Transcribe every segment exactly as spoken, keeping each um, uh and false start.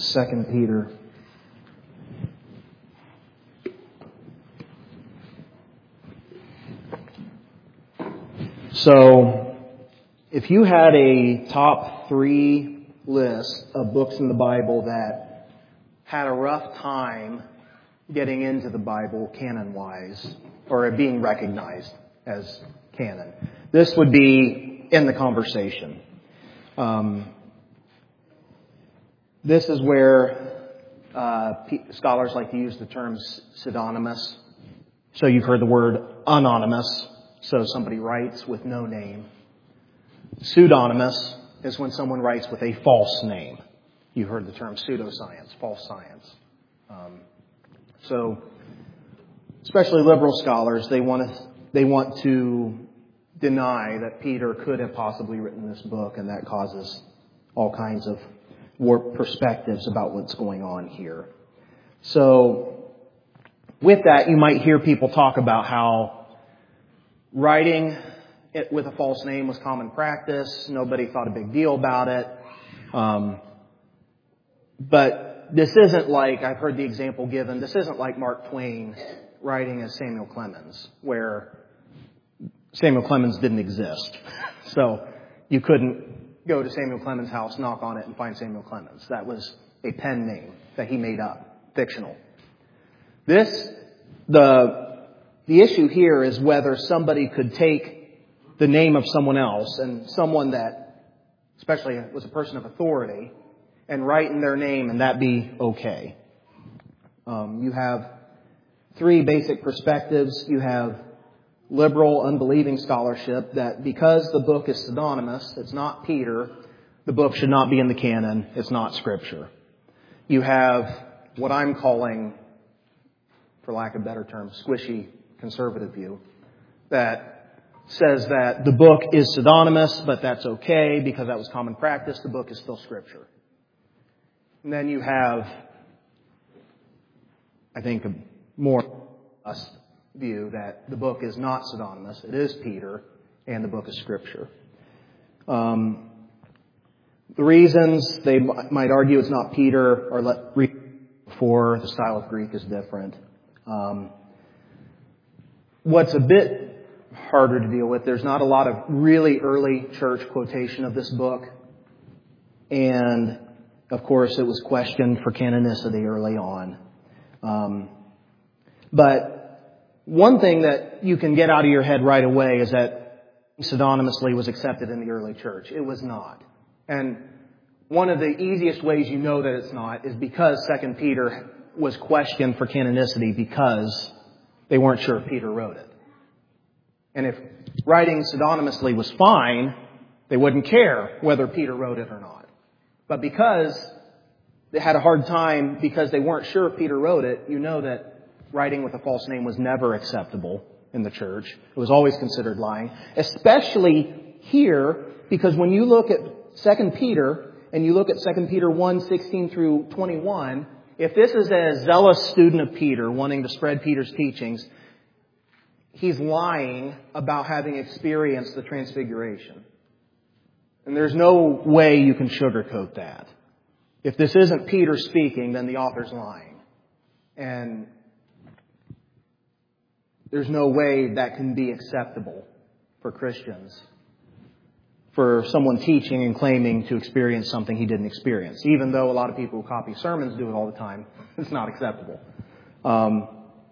Second Peter. So, if you had a top three list of books in the Bible that had a rough time getting into the Bible canon-wise, or being recognized as canon, this would be in the conversation. Um, this is where uh, scholars like to use the term pseudonymous. So you've heard the word anonymous. So somebody writes with no name. Pseudonymous is when someone writes with a false name. You heard the term pseudoscience, false science. Um, so, especially liberal scholars, they want to they want to deny that Peter could have possibly written this book, and that causes all kinds of warped perspectives about what's going on here. So, with that, you might hear people talk about how writing it with a false name was common practice. Nobody thought a big deal about it. Um, but this isn't like, I've heard the example given, this isn't like Mark Twain writing as Samuel Clemens, where Samuel Clemens didn't exist. So you couldn't go to Samuel Clemens' house, knock on it, and find Samuel Clemens. That was a pen name that he made up, fictional. This, the The issue here is whether somebody could take the name of someone else, and someone that, especially was a person of authority, and write in their name, and that be okay. Um, you have three basic perspectives. You have liberal, unbelieving scholarship that because the book is pseudonymous, it's not Peter, the book should not be in the canon, it's not Scripture. You have what I'm calling, for lack of a better term, squishy conservative view that says that the book is pseudonymous, but that's okay because that was common practice. The book is still Scripture. And then you have, I think, a more robust view that the book is not pseudonymous. It is Peter, and the book is Scripture. Um, the reasons they might argue it's not Peter are let read before. The style of Greek is different. Um, What's a bit harder to deal with, there's not a lot of really early church quotation of this book. And, of course, it was questioned for canonicity early on. Um, but one thing that you can get out of your head right away is that pseudonymously was accepted in the early church. It was not. And one of the easiest ways you know that it's not is because Second Peter was questioned for canonicity because they weren't sure if Peter wrote it. And if writing pseudonymously was fine, they wouldn't care whether Peter wrote it or not. But because they had a hard time, because they weren't sure if Peter wrote it, you know that writing with a false name was never acceptable in the church. It was always considered lying. Especially here, because when you look at Second Peter, and you look at Second Peter one, sixteen through twenty-one, if this is a zealous student of Peter wanting to spread Peter's teachings, he's lying about having experienced the transfiguration. And there's no way you can sugarcoat that. If this isn't Peter speaking, then the author's lying. And there's no way that can be acceptable for Christians, for someone teaching and claiming to experience something he didn't experience. Even though a lot of people who copy sermons do it all the time, it's not acceptable. Um,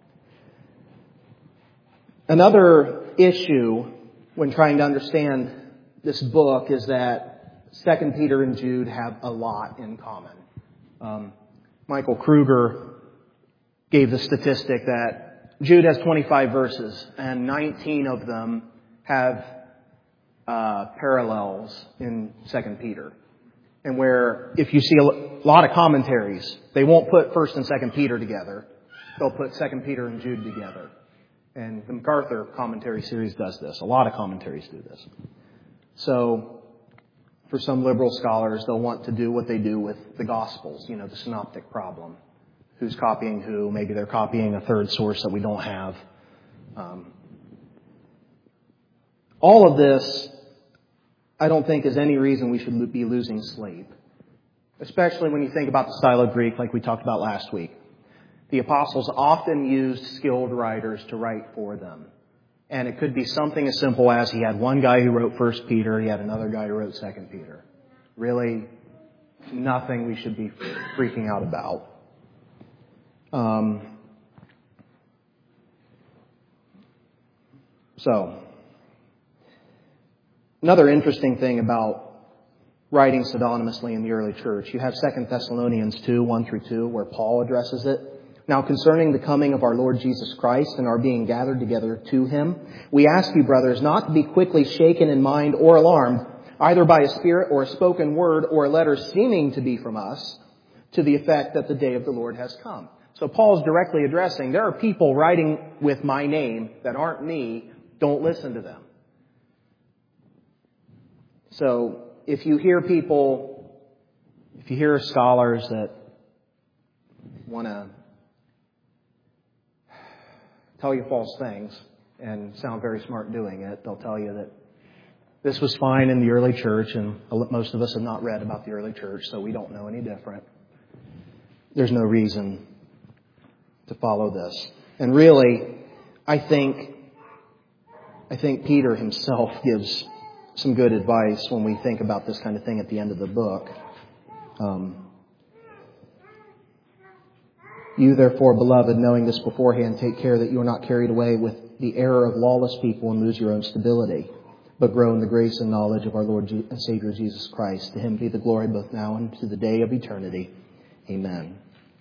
another issue when trying to understand this book is that Second Peter and Jude have a lot in common. Um, Michael Kruger gave the statistic that Jude has twenty-five verses, and nineteen of them have Uh, parallels in Second Peter. And where if you see a lot of commentaries, they won't put First and Second Peter together. They'll put Second Peter and Jude together. And the MacArthur commentary series does this. A lot of commentaries do this. So for some liberal scholars, they'll want to do what they do with the Gospels, you know, the synoptic problem. Who's copying who? Maybe they're copying a third source that we don't have. Um, all of this, I don't think is any reason we should be losing sleep. especially when you think about the style of Greek like we talked about last week. The apostles often used skilled writers to write for them. And it could be something as simple as he had one guy who wrote First Peter, he had another guy who wrote Second Peter. Really, nothing we should be freaking out about. Um, so, another interesting thing about writing pseudonymously in the early church, you have Second Thessalonians two, one through two, where Paul addresses it. Now concerning the coming of our Lord Jesus Christ and our being gathered together to Him, we ask you, brothers, not to be quickly shaken in mind or alarmed, either by a spirit or a spoken word or a letter seeming to be from us, to the effect that the day of the Lord has come. So Paul's directly addressing, there are people writing with my name that aren't me. Don't listen to them. So if you hear people, if you hear scholars that want to tell you false things and sound very smart doing it, they'll tell you that this was fine in the early church, and most of us have not read about the early church, so we don't know any different. There's no reason to follow this. And really, I think, I think Peter himself gives some good advice when we think about this kind of thing at the end of the book. Um, You therefore, beloved, knowing this beforehand, take care that you are not carried away with the error of lawless people and lose your own stability, but grow in the grace and knowledge of our Lord and Savior Jesus Christ. To Him be the glory both now and to the day of eternity. Amen.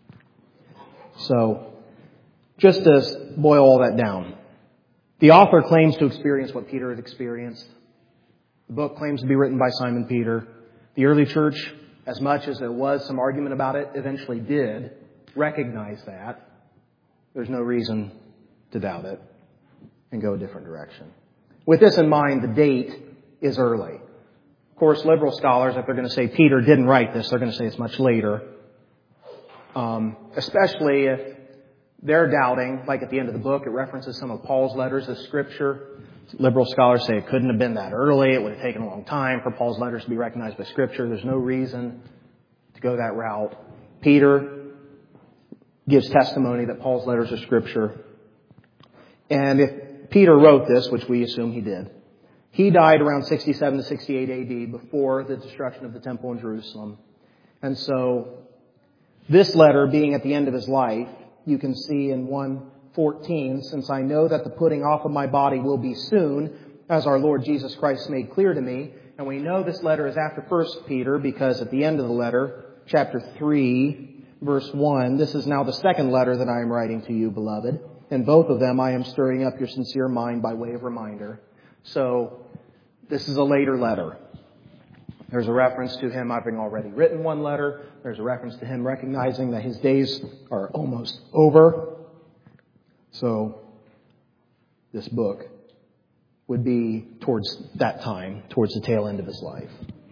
So, just to boil all that down, the author claims to experience what Peter had experienced. The book claims to be written by Simon Peter. The early church, as much as there was some argument about it, eventually did recognize that. There's no reason to doubt it and go a different direction. With this in mind, the date is early. Of course, liberal scholars, if they're going to say Peter didn't write this, they're going to say it's much later. Um, especially if they're doubting, like at the end of the book, it references some of Paul's letters as Scripture. Liberal scholars say it couldn't have been that early. It would have taken a long time for Paul's letters to be recognized by Scripture. There's no reason to go that route. Peter gives testimony that Paul's letters are Scripture. And if Peter wrote this, which we assume he did, he died around sixty-seven to sixty-eight A D before the destruction of the temple in Jerusalem. And so this letter being at the end of his life, you can see in one fourteen, since I know that the putting off of my body will be soon, as our Lord Jesus Christ made clear to me. And we know this letter is after First Peter because at the end of the letter, chapter three, verse one, this is now the second letter that I am writing to you, beloved. In both of them I am stirring up your sincere mind by way of reminder. So this is a later letter. There's a reference to him having already written one letter. There's a reference to him recognizing that his days are almost over. So this book would be towards that time, towards the tail end of his life.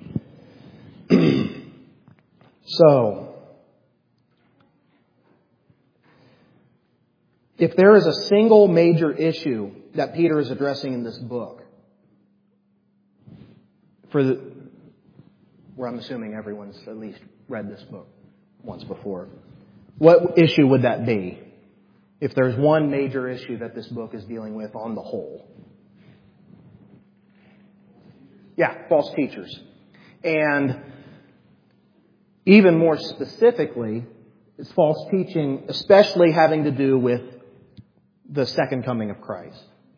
So, if there is a single major issue that Peter is addressing in this book, for the, where I'm assuming everyone's at least read this book once before, what issue would that be? If there's one major issue that this book is dealing with on the whole. Yeah, false teachers. And even more specifically, it's false teaching, especially having to do with the second coming of Christ.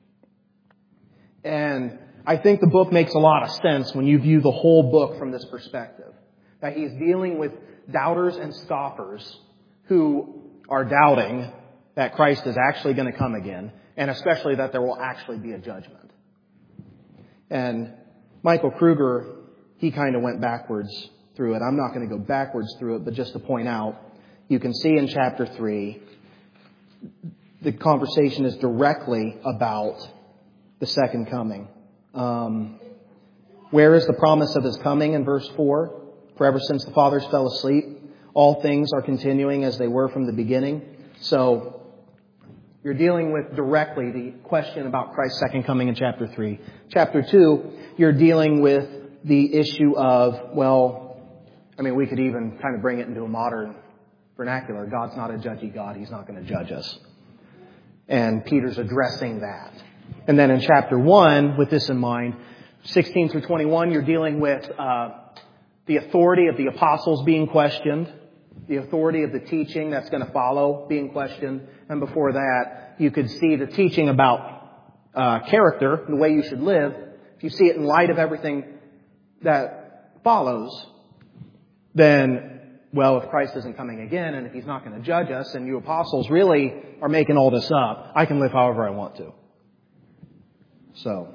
And I think the book makes a lot of sense when you view the whole book from this perspective. That he's dealing with doubters and scoffers who are doubting that Christ is actually going to come again, and especially that there will actually be a judgment. And Michael Kruger, he kind of went backwards through it. I'm not going to go backwards through it, but just to point out, you can see in chapter three, the conversation is directly about the second coming. Um, where is the promise of His coming in verse four? For ever since the fathers fell asleep, all things are continuing as they were from the beginning. So you're dealing with directly the question about Christ's second coming in chapter three. Chapter two, you're dealing with the issue of, well, I mean, we could even kind of bring it into a modern vernacular. God's not a judgy God. He's not going to judge us. And Peter's addressing that. And then in chapter one, with this in mind, sixteen through twenty-one, you're dealing with uh, the authority of the apostles being questioned, the authority of the teaching that's going to follow being questioned. And before that, you could see the teaching about uh, character, the way you should live. If you see it in light of everything that follows, then, well, if Christ isn't coming again and if He's not going to judge us and you apostles really are making all this up, I can live however I want to. So,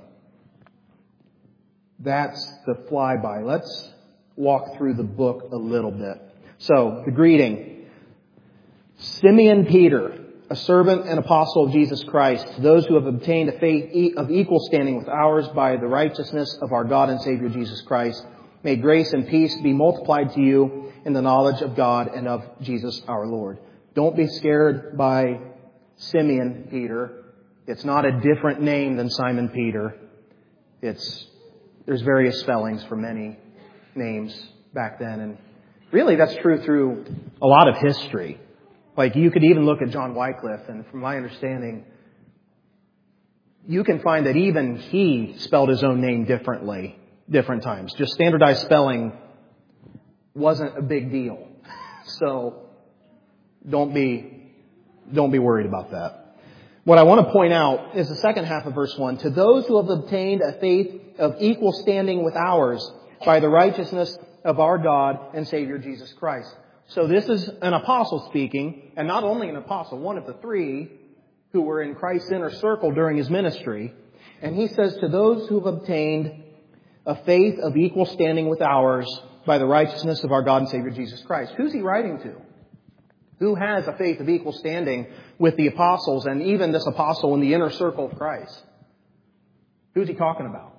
that's the flyby. Let's walk through the book a little bit. So, the greeting. Simeon Peter, a servant and apostle of Jesus Christ, to those who have obtained a faith of equal standing with ours by the righteousness of our God and Savior Jesus Christ, may grace and peace be multiplied to you in the knowledge of God and of Jesus our Lord. Don't be scared by Simeon Peter. It's not a different name than Simon Peter. It's there's various spellings for many names back then. And really that's true through a lot of history. Like you could even look at John Wycliffe, and from my understanding, you can find that even he spelled his own name differently, different times. Just standardized spelling wasn't a big deal. So don't be, don't be worried about that. What I want to point out is the second half of verse one. To those who have obtained a faith of equal standing with ours by the righteousness of our God and Savior Jesus Christ. So this is an apostle speaking, and not only an apostle, one of the three who were in Christ's inner circle during his ministry. And he says, to those who have obtained a faith of equal standing with ours by the righteousness of our God and Savior Jesus Christ. Who's he writing to? Who has a faith of equal standing with the apostles and even this apostle in the inner circle of Christ? Who's he talking about?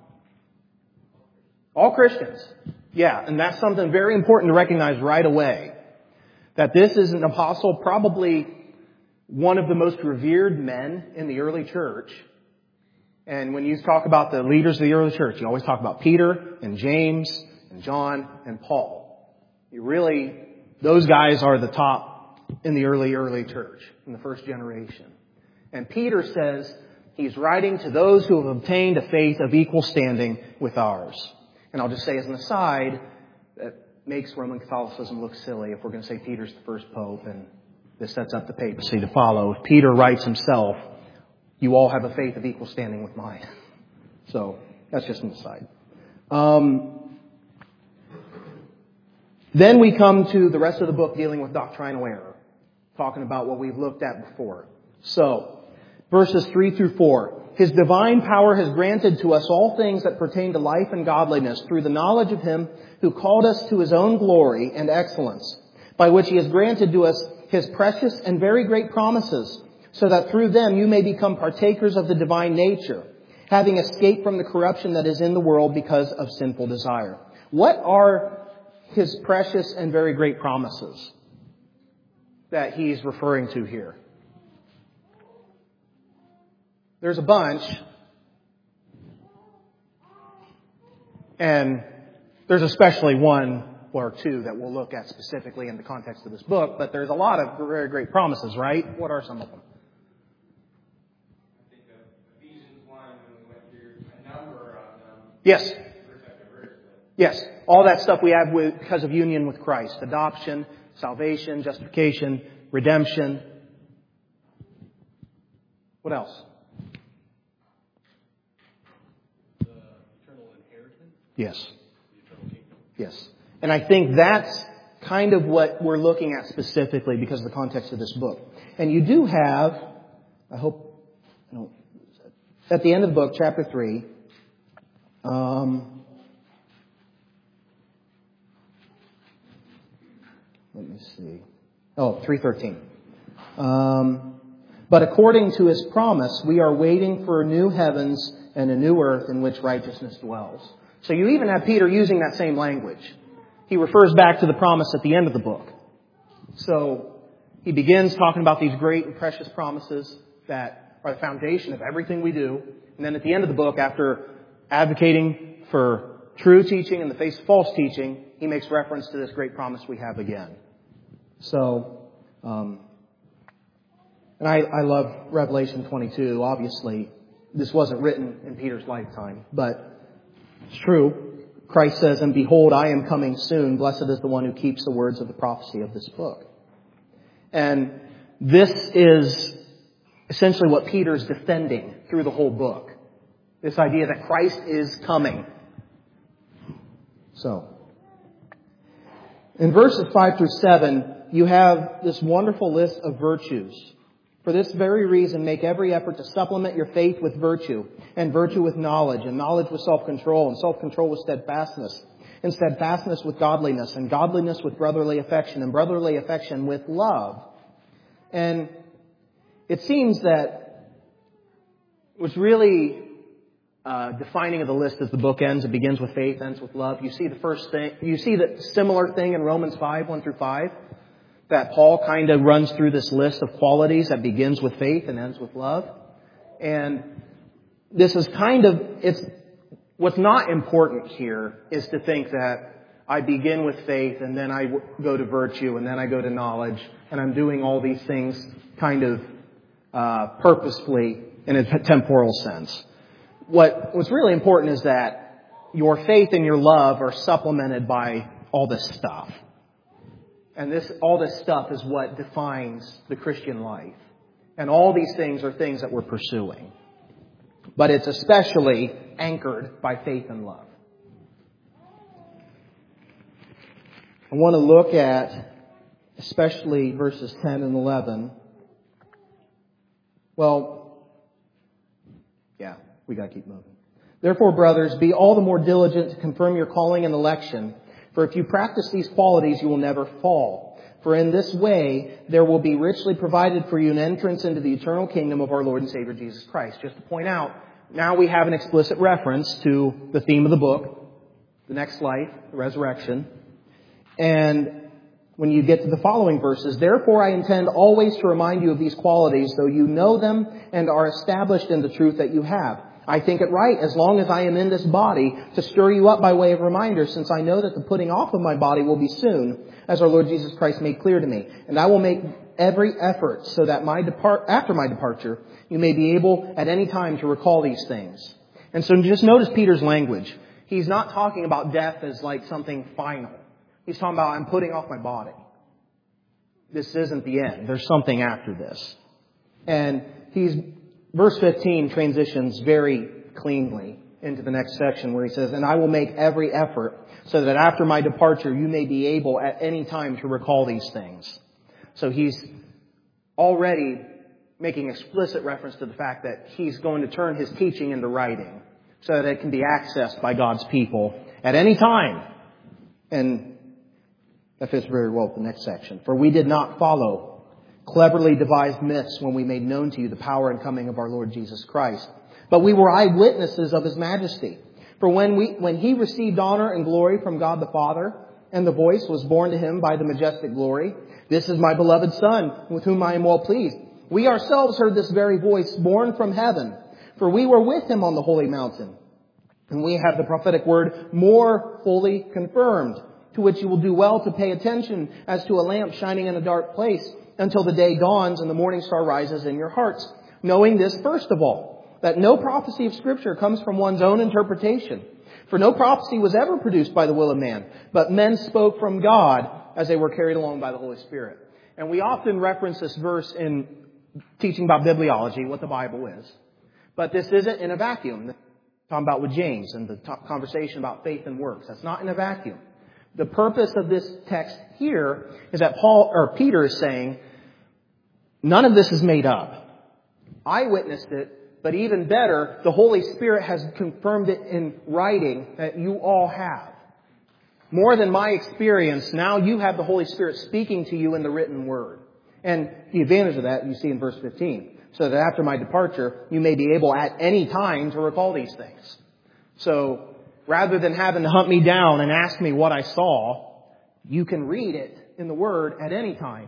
All Christians. Yeah, and that's something very important to recognize right away. That this is an apostle, probably one of the most revered men in the early church. And when you talk about the leaders of the early church, you always talk about Peter and James and John and Paul. You really, those guys are the top in the early, early church, in the first generation. And Peter says he's writing to those who have obtained a faith of equal standing with ours. And I'll just say as an aside, that makes Roman Catholicism look silly if we're going to say Peter's the first pope, and this sets up the papacy to follow. If Peter writes himself, you all have a faith of equal standing with mine. So that's just an aside. Um, then we come to the rest of the book dealing with doctrinal error, talking about what we've looked at before. So, verses three through four. His divine power has granted to us all things that pertain to life and godliness through the knowledge of Him who called us to His own glory and excellence, by which He has granted to us His precious and very great promises, so that through them you may become partakers of the divine nature, having escaped from the corruption that is in the world because of sinful desire. What are His precious and very great promises that He's referring to here? There's a bunch, and there's especially one or two that we'll look at specifically in the context of this book, but there's a lot of very great promises, right? What are some of them? I think of Ephesians one, when we went through a number of them. Yes. Yes. All that stuff we have with, because of union with Christ. Adoption, salvation, justification, redemption. What else? Yes. Yes. And I think that's kind of what we're looking at specifically because of the context of this book. And you do have, I hope, no, at the end of the book, chapter three, um, let me see. Oh, three thirteen. Um, but according to His promise, we are waiting for new heavens and a new earth in which righteousness dwells. So you even have Peter using that same language. He refers back to the promise at the end of the book. So he begins talking about these great and precious promises that are the foundation of everything we do. And then at the end of the book, after advocating for true teaching in the face of false teaching, he makes reference to this great promise we have again. So, um, and I, I love Revelation twenty-two. Obviously, this wasn't written in Peter's lifetime, but it's true. Christ says, "And behold, I am coming soon. Blessed is the one who keeps the words of the prophecy of this book." And this is essentially what Peter's defending through the whole book. This idea that Christ is coming. So, in verses five through seven, you have this wonderful list of virtues. For this very reason, make every effort to supplement your faith with virtue, and virtue with knowledge, and knowledge with self-control, and self-control with steadfastness, and steadfastness with godliness, and godliness with brotherly affection, and brotherly affection with love. And it seems that what's really uh, defining of the list as the book ends, it begins with faith, ends with love. You see the first thing, you see the similar thing in Romans five, one through five. That Paul kind of runs through this list of qualities that begins with faith and ends with love. And this is kind of, it's, what's not important here is to think that I begin with faith and then I go to virtue and then I go to knowledge and I'm doing all these things kind of uh, purposefully in a temporal sense. What, what's really important is that your faith and your love are supplemented by all this stuff. And this, all this stuff is what defines the Christian life. And all these things are things that we're pursuing. But it's especially anchored by faith and love. I want to look at especially verses ten and eleven. Well, yeah, we got to keep moving. Therefore, brothers, be all the more diligent to confirm your calling and election. For if you practice these qualities, you will never fall. For in this way, there will be richly provided for you an entrance into the eternal kingdom of our Lord and Savior Jesus Christ. Just to point out, now we have an explicit reference to the theme of the book, the next life, the resurrection. And when you get to the following verses, therefore I intend always to remind you of these qualities, though you know them and are established in the truth that you have. I think it right, as long as I am in this body, to stir you up by way of reminder, since I know that the putting off of my body will be soon, as our Lord Jesus Christ made clear to me. And I will make every effort so that my depart after my departure, you may be able at any time to recall these things. And so just notice Peter's language. He's not talking about death as like something final. He's talking about, I'm putting off my body. This isn't the end. There's something after this. And he's... Verse fifteen transitions very cleanly into the next section where he says, and I will make every effort so that after my departure you may be able at any time to recall these things. So he's already making explicit reference to the fact that he's going to turn his teaching into writing so that it can be accessed by God's people at any time. And that fits very well with the next section. For we did not follow cleverly devised myths when we made known to you the power and coming of our Lord Jesus Christ. But we were eyewitnesses of His majesty. For when we, when He received honor and glory from God the Father, and the voice was borne to Him by the majestic glory, this is my beloved Son, with whom I am well pleased. We ourselves heard this very voice borne from heaven, for we were with Him on the holy mountain. And we have the prophetic word more fully confirmed, to which you will do well to pay attention as to a lamp shining in a dark place, until the day dawns and the morning star rises in your hearts. Knowing this, first of all, that no prophecy of Scripture comes from one's own interpretation. For no prophecy was ever produced by the will of man, but men spoke from God as they were carried along by the Holy Spirit. And we often reference this verse in teaching about bibliology, what the Bible is. But this isn't in a vacuum. Talking about with James and the conversation about faith and works. That's not in a vacuum. The purpose of this text here is that Paul or Peter is saying, none of this is made up. I witnessed it, but even better, the Holy Spirit has confirmed it in writing that you all have. More than my experience, now you have the Holy Spirit speaking to you in the written word. And the advantage of that you see in verse fifteen. So that after my departure, you may be able at any time to recall these things. So, rather than having to hunt me down and ask me what I saw, you can read it in the Word at any time.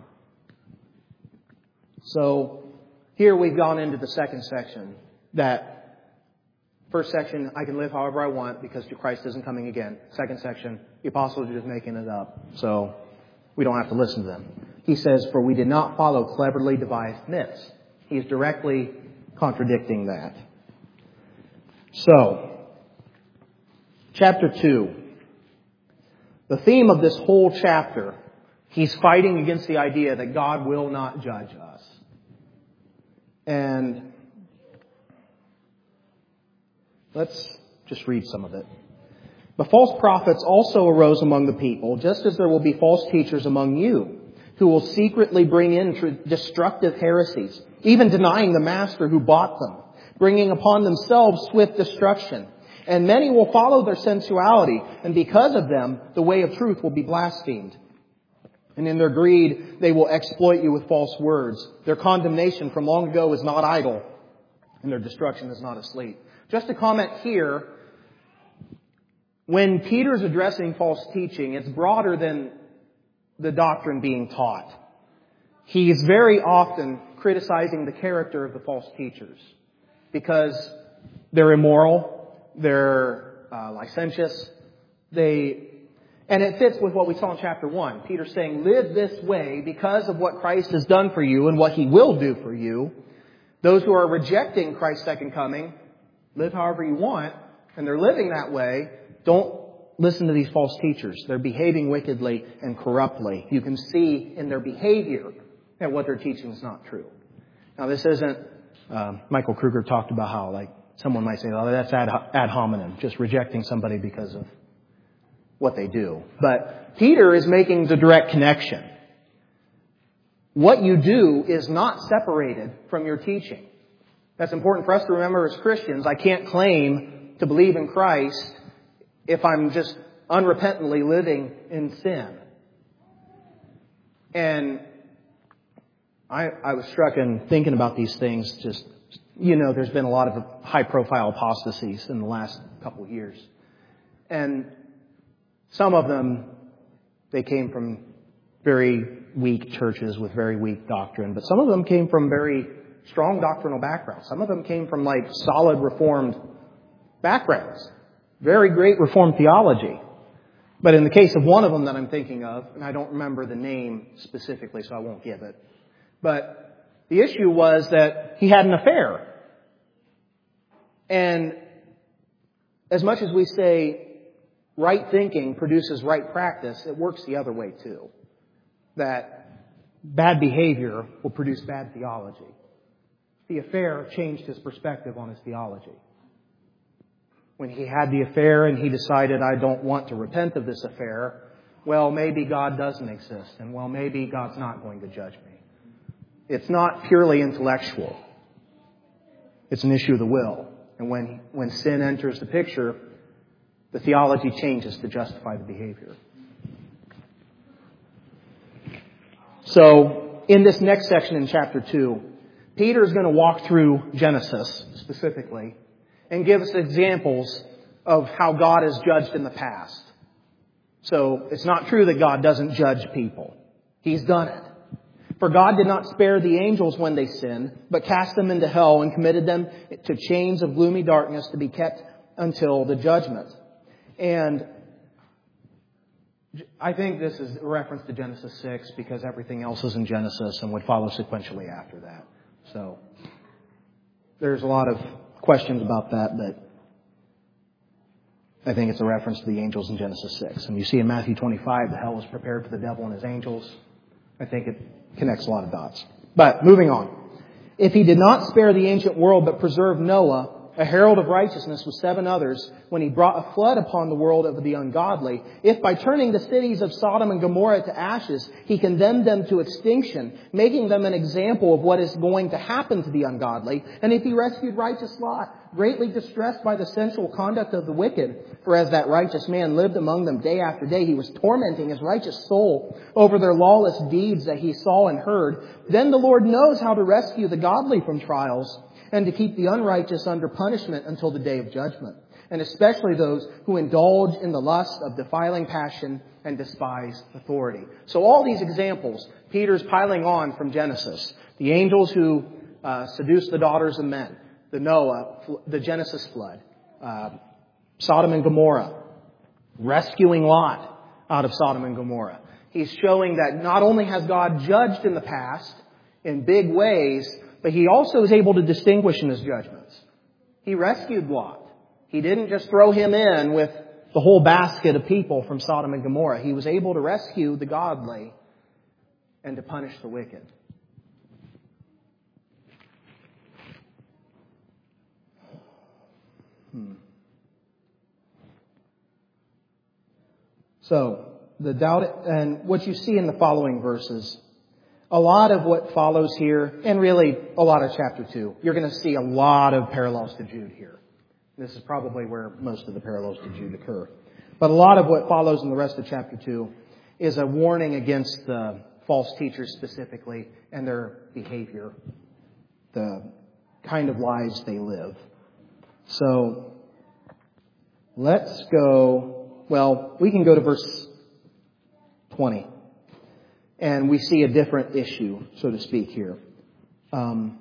So, here we've gone into the second section that First section, I can live however I want because Christ isn't coming again. Second section, the apostles are just making it up, so we don't have to listen to them. He says, for we did not follow cleverly devised myths. He is directly contradicting that. So, chapter two. The theme of this whole chapter, he's fighting against the idea that God will not judge us. And let's just read some of it. The false prophets also arose among the people, just as there will be false teachers among you, who will secretly bring in destructive heresies, even denying the master who bought them, bringing upon themselves swift destruction. And many will follow their sensuality, and because of them, the way of truth will be blasphemed. And in their greed, they will exploit you with false words. Their condemnation from long ago is not idle, and their destruction is not asleep. Just a comment here, when Peter's addressing false teaching, it's broader than the doctrine being taught. He is very often criticizing the character of the false teachers because they're immoral. They're uh, licentious. They, and it fits with what we saw in chapter one. Peter's saying, live this way because of what Christ has done for you and what He will do for you. Those who are rejecting Christ's second coming, live however you want, and they're living that way. Don't listen to these false teachers. They're behaving wickedly and corruptly. You can see in their behavior that what they're teaching is not true. Now, this isn't, uh, Michael Kruger talked about how, like, someone might say, oh, that's ad, ad hominem, just rejecting somebody because of what they do. But Peter is making the direct connection. What you do is not separated from your teaching. That's important for us to remember as Christians. I can't claim to believe in Christ if I'm just unrepentantly living in sin. And I, I was struck in thinking about these things just You know, there's been a lot of high-profile apostasies in the last couple of years. And some of them, they came from very weak churches with very weak doctrine. But some of them came from very strong doctrinal backgrounds. Some of them came from, like, solid Reformed backgrounds. Very great Reformed theology. But in the case of one of them that I'm thinking of, and I don't remember the name specifically, so I won't give it. But the issue was that he had an affair. And as much as we say right thinking produces right practice, it works the other way too. That bad behavior will produce bad theology. The affair changed his perspective on his theology. When he had the affair and he decided, I don't want to repent of this affair, well, maybe God doesn't exist, and well, maybe God's not going to judge me. It's not purely intellectual. It's an issue of the will. And when, when sin enters the picture, the theology changes to justify the behavior. So, in this next section in chapter two, Peter is going to walk through Genesis specifically and give us examples of how God has judged in the past. So, it's not true that God doesn't judge people. He's done it. For God did not spare the angels when they sinned, but cast them into hell and committed them to chains of gloomy darkness to be kept until the judgment. And I think this is a reference to Genesis six because everything else is in Genesis and would follow sequentially after that. So there's a lot of questions about that, but I think it's a reference to the angels in Genesis six. And you see in Matthew twenty-five, the hell was prepared for the devil and his angels. I think it connects a lot of dots. But moving on. If he did not spare the ancient world but preserved Noah, a herald of righteousness with seven others, when he brought a flood upon the world of the ungodly, if by turning the cities of Sodom and Gomorrah to ashes, he condemned them to extinction, making them an example of what is going to happen to the ungodly, and if he rescued righteous Lot, greatly distressed by the sensual conduct of the wicked, for as that righteous man lived among them day after day, he was tormenting his righteous soul over their lawless deeds that he saw and heard, then the Lord knows how to rescue the godly from trials, and to keep the unrighteous under punishment until the day of judgment, and especially those who indulge in the lust of defiling passion and despise authority. So all these examples, Peter's piling on from Genesis. The angels who uh, seduced the daughters of men, the Noah, the Genesis flood, uh, Sodom and Gomorrah, rescuing Lot out of Sodom and Gomorrah. He's showing that not only has God judged in the past in big ways, but He also is able to distinguish in His judgments. He rescued Lot. He didn't just throw him in with the whole basket of people from Sodom and Gomorrah. He was able to rescue the godly and to punish the wicked. Hmm. So, the doubt, and what you see in the following verses, a lot of what follows here, and really a lot of chapter two, you're going to see a lot of parallels to Jude here. This is probably where most of the parallels to Jude occur. But a lot of what follows in the rest of chapter two is a warning against the false teachers specifically and their behavior, the kind of lives they live. So, let's go, well, we can go to verse twenty. And we see a different issue, so to speak, here. Um,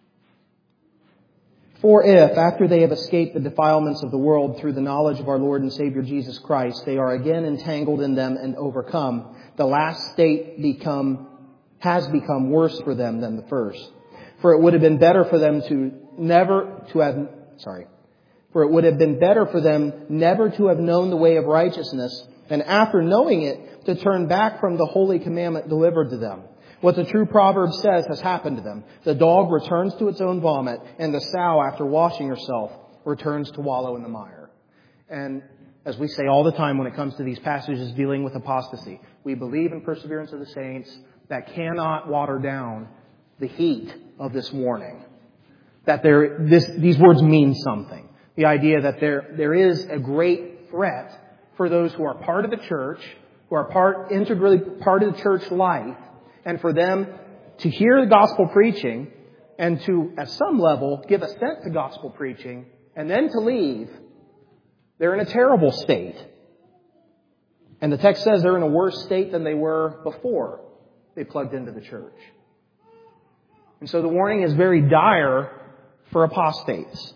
For if, after they have escaped the defilements of the world through the knowledge of our Lord and Savior Jesus Christ, they are again entangled in them and overcome, the last state become has become worse for them than the first. For it would have been better for them to never to have sorry. For it would have been better for them never to have known the way of righteousness, and after knowing it, to turn back from the holy commandment delivered to them. What the true proverb says has happened to them. The dog returns to its own vomit, and the sow, after washing herself, returns to wallow in the mire. And as we say all the time when it comes to these passages dealing with apostasy, we believe in perseverance of the saints that cannot water down the heat of this warning. That there, this, these words mean something. The idea that there, there is a great threat for those who are part of the church, who are part, integrally part of the church life, and for them to hear the gospel preaching and to, at some level, give assent to gospel preaching and then to leave, they're in a terrible state. And the text says they're in a worse state than they were before they plugged into the church. And so the warning is very dire for apostates.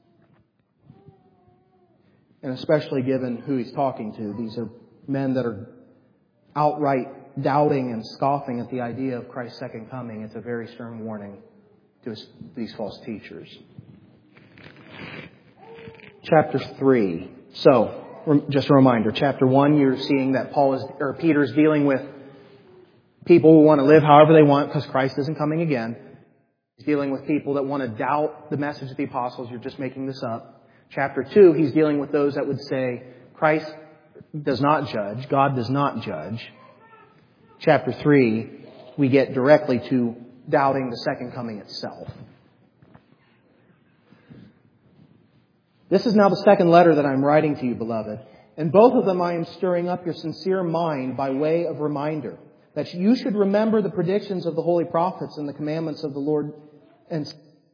And especially given who he's talking to. These are men that are outright doubting and scoffing at the idea of Christ's second coming. It's a very stern warning to these false teachers. Chapter three. So, just a reminder. Chapter one, you're seeing that Paul is, or Peter's dealing with people who want to live however they want because Christ isn't coming again. He's dealing with people that want to doubt the message of the apostles. You're just making this up. Chapter two, he's dealing with those that would say Christ does not judge. God does not judge. Chapter three, we get directly to doubting the second coming itself. This is now the second letter that I'm writing to you, beloved. In both of them I am stirring up your sincere mind by way of reminder that you should remember the predictions of the holy prophets and the commandments of the Lord, and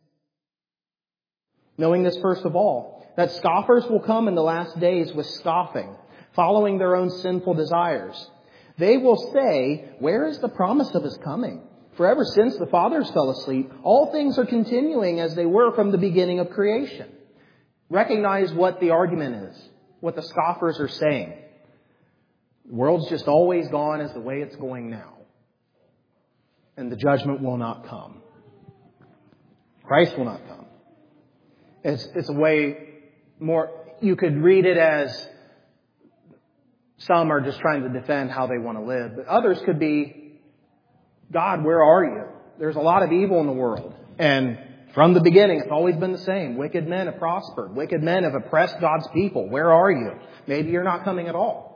knowing this first of all, that scoffers will come in the last days with scoffing, following their own sinful desires. They will say, where is the promise of his coming? For ever since the fathers fell asleep, all things are continuing as they were from the beginning of creation. Recognize what the argument is, what the scoffers are saying. The world's just always gone as the way it's going now. And the judgment will not come. Christ will not come. It's, it's a way more, you could read it as some are just trying to defend how they want to live. But others could be, God, where are you? There's a lot of evil in the world. And from the beginning, it's always been the same. Wicked men have prospered. Wicked men have oppressed God's people. Where are you? Maybe you're not coming at all.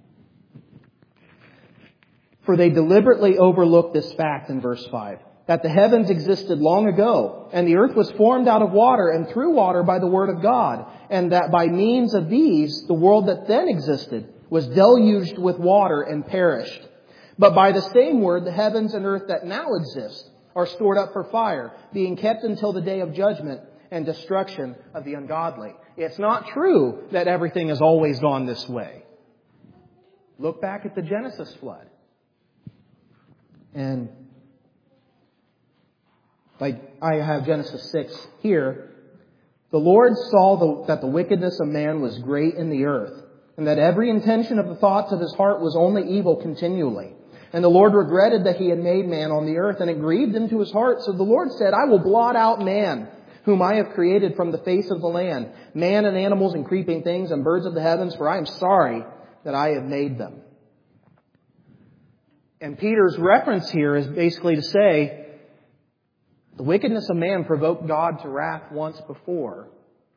For they deliberately overlook this fact in verse five, that the heavens existed long ago, and the earth was formed out of water and through water by the word of God, and that by means of these, the world that then existed was deluged with water and perished. But by the same word, the heavens and earth that now exist are stored up for fire, being kept until the day of judgment and destruction of the ungodly. It's not true that everything has always gone this way. Look back at the Genesis flood. And like I have Genesis six here, The Lord saw the, that the wickedness of man was great in the earth, and that every intention of the thoughts of his heart was only evil continually. And the Lord regretted that he had made man on the earth, and it grieved him to his heart. So the Lord said, I will blot out man, whom I have created from the face of the land, man and animals and creeping things and birds of the heavens, for I am sorry that I have made them. And Peter's reference here is basically to say, the wickedness of man provoked God to wrath once before.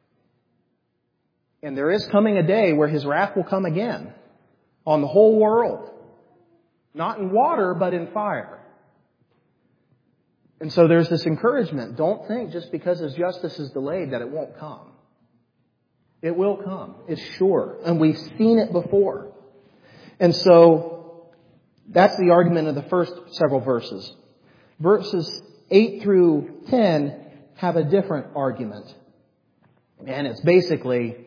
And there is coming a day where his wrath will come again on the whole world. Not in water, but in fire. And so there's this encouragement. Don't think just because his justice is delayed that it won't come. It will come. It's sure. And we've seen it before. And so that's the argument of the first several verses. Verses eight through ten have a different argument. And it's basically,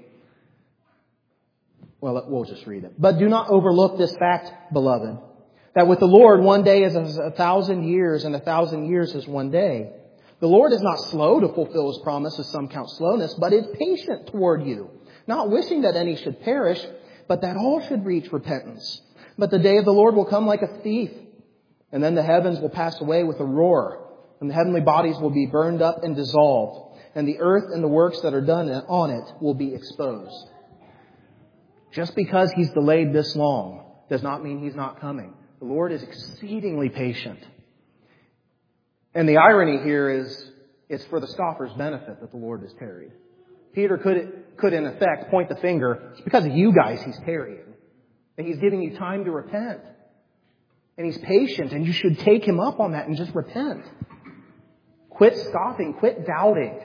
well, we'll just read it. But do not overlook this fact, beloved, that with the Lord one day is as a thousand years, and a thousand years is one day. The Lord is not slow to fulfill His promise, as some count slowness, but is patient toward you, not wishing that any should perish, but that all should reach repentance. But the day of the Lord will come like a thief, and then the heavens will pass away with a roar, and the heavenly bodies will be burned up and dissolved, and the earth and the works that are done on it will be exposed. Just because He's delayed this long does not mean He's not coming. The Lord is exceedingly patient. And the irony here is, it's for the scoffer's benefit that the Lord has tarried. Peter could, could in effect point the finger, it's because of you guys He's tarrying. And He's giving you time to repent. And He's patient, and you should take Him up on that and just repent. Quit scoffing, quit doubting.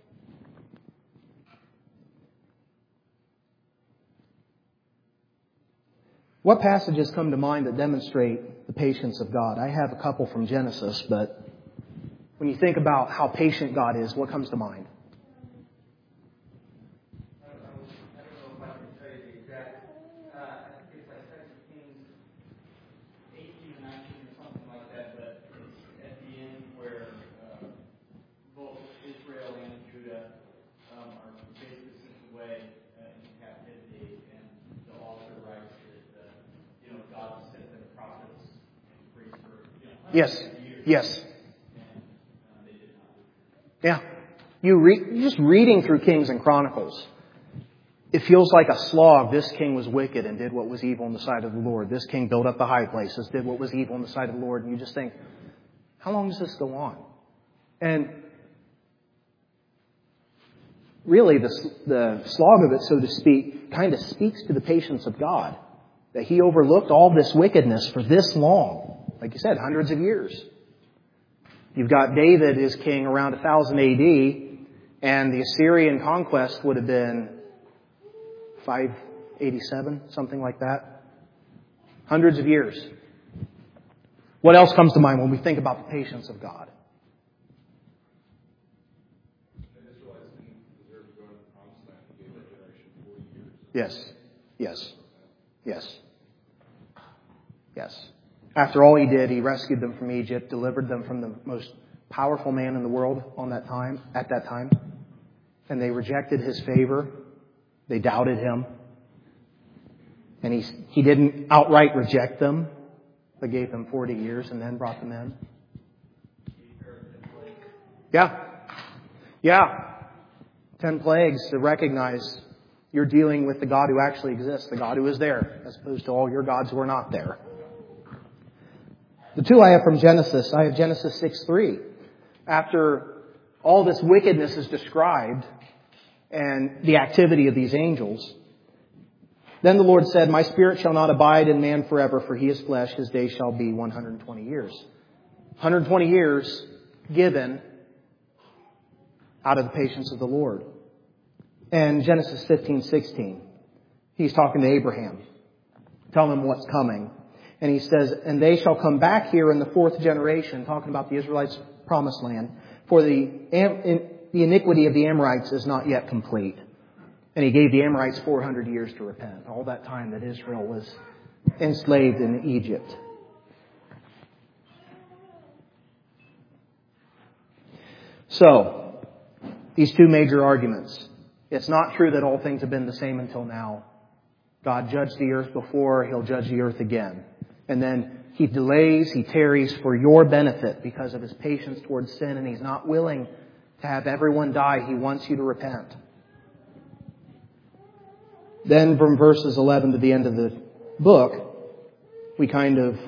What passages come to mind that demonstrate the patience of God? I have a couple from Genesis, but when you think about how patient God is, what comes to mind? I don't know, I don't know if I can tell you the exact, uh, I think it's like Second Kings eighteen or nineteen or something like that, but it's at the end where uh, both Israel and Judah um, are basically sent away uh, into captivity, and the author writes that uh, you know God sent them prophets and priests for you know hundreds Yes. of years. Yes. And uh, they did not. Yeah. You re- just reading through Kings and Chronicles, it feels like a slog. This king was wicked and did what was evil in the sight of the Lord. This king built up the high places, did what was evil in the sight of the Lord. And you just think, how long does this go on? And really, the, the slog of it, so to speak, kind of speaks to the patience of God. That He overlooked all this wickedness for this long. Like you said, hundreds of years. You've got David is king around one thousand A D, and the Assyrian conquest would have been five eighty-seven, something like that. Hundreds of years. What else comes to mind when we think about the patience of God? Yes. Yes. Yes. Yes. After all He did, He rescued them from Egypt, delivered them from the most powerful man in the world on that time, at that time. And they rejected His favor. They doubted Him. And He, he didn't outright reject them, but gave them forty years and then brought them in. Yeah. Yeah. Ten plagues to recognize you're dealing with the God who actually exists, the God who is there, as opposed to all your gods who are not there. The two I have from Genesis, I have Genesis six three. After all this wickedness is described and the activity of these angels, then the Lord said, My spirit shall not abide in man forever, for he is flesh. His days shall be one hundred twenty years. one hundred twenty years given out of the patience of the Lord. And Genesis fifteen sixteen, He's talking to Abraham, telling him what's coming. And He says, and they shall come back here in the fourth generation, talking about the Israelites' promised land, for the, the iniquity of the Amorites is not yet complete. And He gave the Amorites four hundred years to repent, all that time that Israel was enslaved in Egypt. So, these two major arguments. It's not true that all things have been the same until now. God judged the earth before, He'll judge the earth again. And then He delays, He tarries for your benefit because of His patience towards sin, and He's not willing to have everyone die. He wants you to repent. Then from verses eleven to the end of the book, we kind of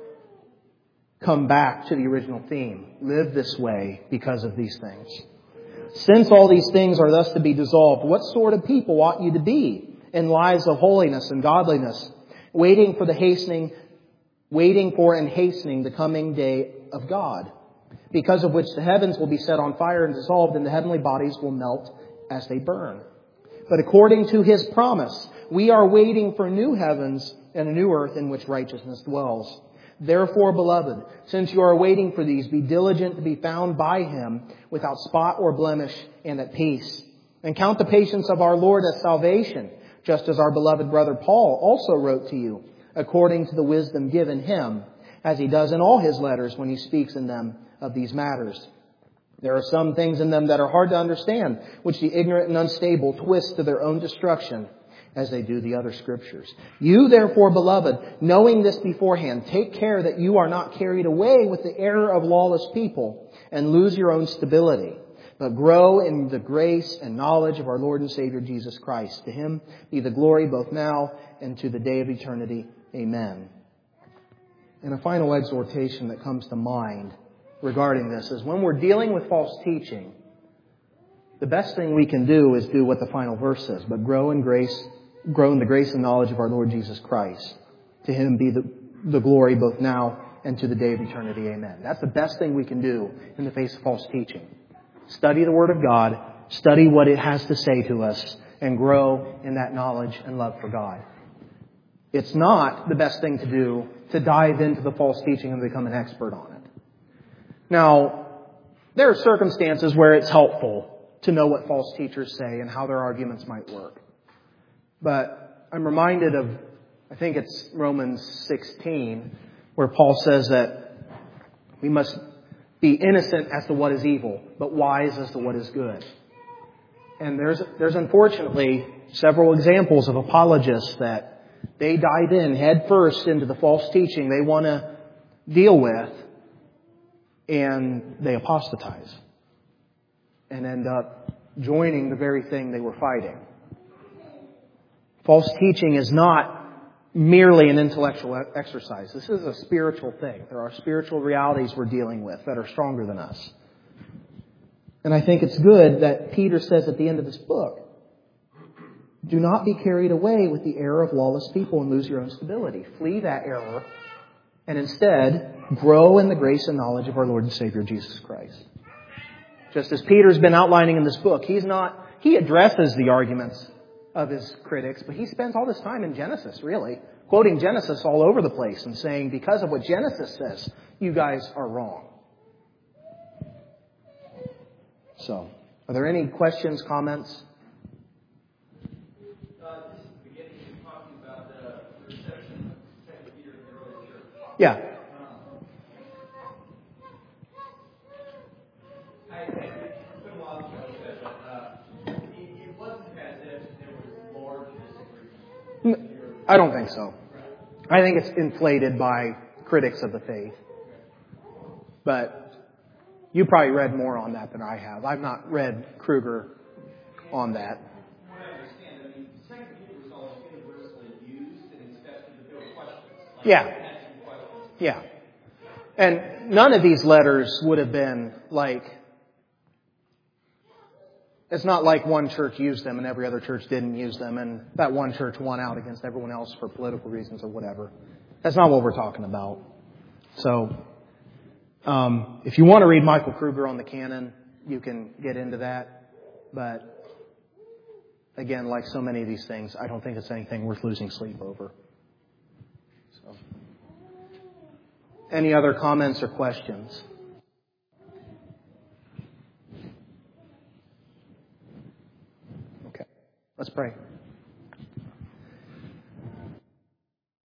come back to the original theme. Live this way because of these things. Since all these things are thus to be dissolved, what sort of people ought you to be in lives of holiness and godliness, waiting for the hastening, waiting for and hastening the coming day of God, because of which the heavens will be set on fire and dissolved, and the heavenly bodies will melt as they burn. But according to His promise, we are waiting for new heavens and a new earth in which righteousness dwells. Therefore, beloved, since you are waiting for these, be diligent to be found by Him without spot or blemish and at peace. And count the patience of our Lord as salvation, just as our beloved brother Paul also wrote to you, according to the wisdom given him, as he does in all his letters when he speaks in them of these matters. There are some things in them that are hard to understand, which the ignorant and unstable twist to their own destruction, as they do the other Scriptures. You, therefore, beloved, knowing this beforehand, take care that you are not carried away with the error of lawless people and lose your own stability, but grow in the grace and knowledge of our Lord and Savior Jesus Christ. To Him be the glory both now and to the day of eternity. Amen. And a final exhortation that comes to mind regarding this is when we're dealing with false teaching, the best thing we can do is do what the final verse says, but grow in grace, grow in the grace and knowledge of our Lord Jesus Christ. To Him be the, the glory both now and to the day of eternity. Amen. That's the best thing we can do in the face of false teaching. Study the Word of God, study what it has to say to us, and grow in that knowledge and love for God. It's not the best thing to do to dive into the false teaching and become an expert on it. Now, there are circumstances where it's helpful to know what false teachers say and how their arguments might work. But I'm reminded of, I think it's Romans sixteen, where Paul says that we must be innocent as to what is evil, but wise as to what is good. And there's, there's unfortunately several examples of apologists that they dive in head first into the false teaching they want to deal with, and they apostatize and end up joining the very thing they were fighting. False teaching is not merely an intellectual exercise. This is a spiritual thing. There are spiritual realities we're dealing with that are stronger than us. And I think it's good that Peter says at the end of this book, do not be carried away with the error of lawless people and lose your own stability. Flee that error and instead grow in the grace and knowledge of our Lord and Savior Jesus Christ. Just as Peter's been outlining in this book, he's not, he addresses the arguments of his critics, but he spends all this time in Genesis, really, quoting Genesis all over the place and saying, because of what Genesis says, you guys are wrong. So, are there any questions, comments? Uh, this is the beginning of talking about the reception of Second Peter in the early church. Yeah. Um, I think it's been a while since I said that uh, it, it wasn't as if there was large disagreement. I don't think so. I think it's inflated by critics of the faith. But you probably read more on that than I have. I've not read Kruger on that. From what I understand, I mean, Second Peter was always universally used and expected to fill questions. Like Yeah. questions. Yeah. And none of these letters would have been like, it's not like one church used them and every other church didn't use them and that one church won out against everyone else for political reasons or whatever. That's not what we're talking about. So, um, if you want to read Michael Kruger on the canon, you can get into that. But again, like so many of these things, I don't think it's anything worth losing sleep over. So, any other comments or questions? Okay, let's pray.